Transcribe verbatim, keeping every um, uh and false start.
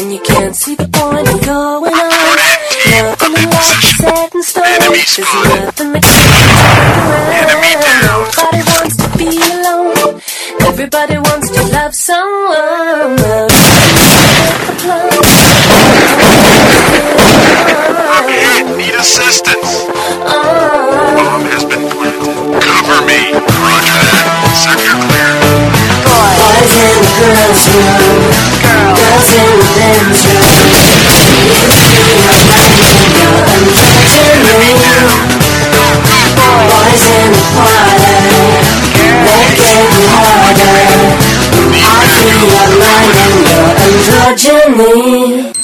and you can't see the point of going on. Nothing in life is set in stone. There's nothing that can around. Nobody wants to be alone. Everybody wants to love someone. Need assistance. Bomb has been planted. Cover me. Roger that. Sector clear. Boys in the girls' room, girls in the men's room. You see my mind and you're undressing me. Boys in the parlor, they're getting harder. I see your mind and you're undressing me.